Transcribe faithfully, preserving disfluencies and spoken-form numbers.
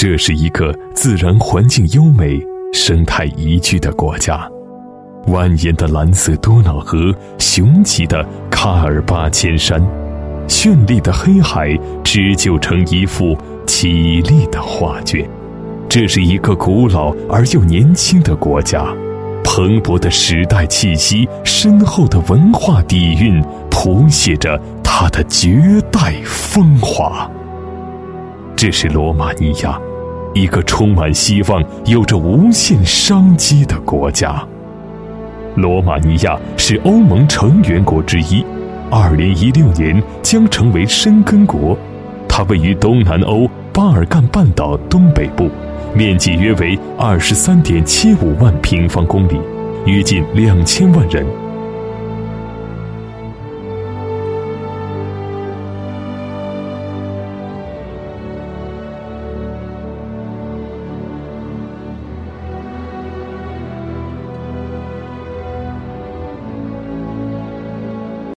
这是一个自然环境优美、生态宜居的国家。蜿蜒的蓝色多瑙河，雄奇的喀尔巴阡山，绚丽的黑海织就成一幅绮丽的画卷。这是一个古老而又年轻的国家，蓬勃的时代气息，深厚的文化底蕴，谱写着它的绝代风华。这是罗马尼亚，一个充满希望、有着无限商机的国家。罗马尼亚是欧盟成员国之一，二零一六年将成为申根国。它位于东南欧巴尔干半岛东北部，面积约为二十三点七五万平方公里，约近两千万人。